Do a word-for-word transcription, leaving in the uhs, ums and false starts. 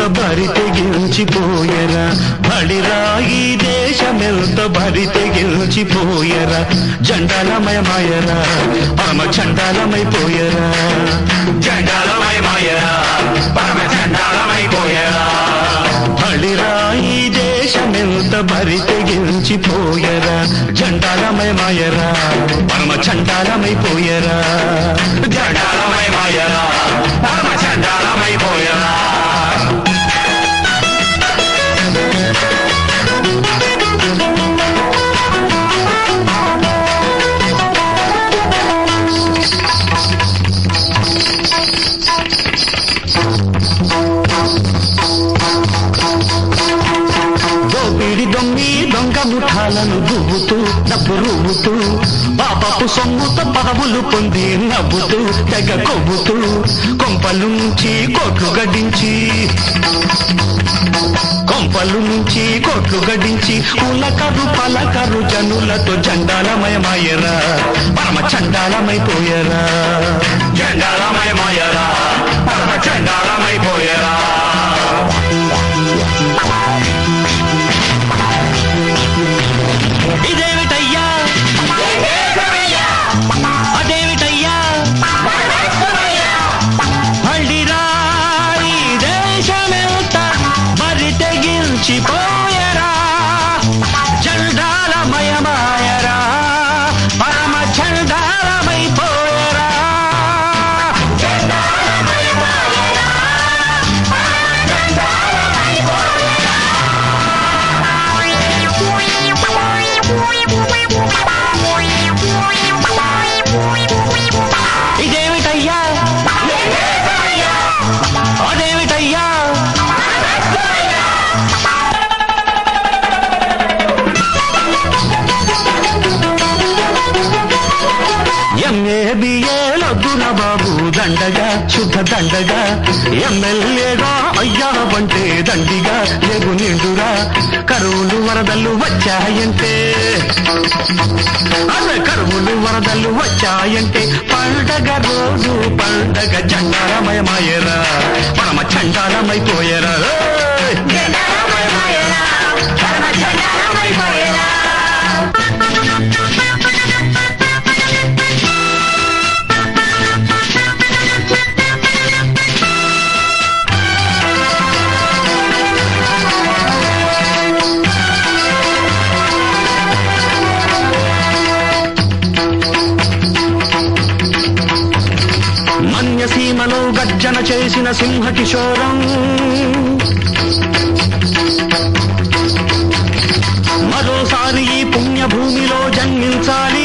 బరి తెగించిపోయరా బడిరాయి దేశమెంత బరి తెగించిపోయరా జండాలమయమాయరా పరమ చండాలమైపోయరా చండాలమయమాయరా పరమ చండాలమైపోయరా బడిరాయి దేశమెంత బరి తెగించిపోయరా జండాలమయమాయరా పరమ చండాలమైపోయరా చండాలమయమాయరా పరమ చండాలమైపోయరా దోపిడి దొంగి దొంగ ముఠాలను దువ్వుతూ డబ్బు రువ్వుతూ పాపపు సొమ్ముతో పదవులు పొంది నవ్వుతూ తెగ కొవ్వుతూ కొంపలు నుంచి కోట్లు గడించి కొంపలు నుంచి కోట్లు గడించి ఉలకరు పలకరు జనులతో జండాలమయమాయరా పరమ చండాలమైపోయరా చండాలమయమాయరా పరమ చండాలమైపోయరా ఇదేమిటయ్యా అదేమిటయ్యా మళ్ళీరాయి దేశమెంత బరి తెగించిపోయరా చండాలమయమాయరా పరమ చండాలమైపోయరా ఇదేమిటయ్యా అదేమిటయ్యా ఎంఏ బిఏలొద్దున బాబు దండగా శుద్ధ దండగా ఎమ్మెల్యేగా అయ్యావంటే దండిగా లేవు నిండురా కరువులు వరదలు వచ్చాయంటే అదే కరువులు వరదలు వచ్చాయంటే పండగ రోజు పండగ చండాలమయమాయరా పరమ చండాలమైపోయరా మన్యసీమలో గర్జన చేసిన సింహ కిశోరం మరోసారి ఈ పుణ్యభూమిలో జన్మించాలి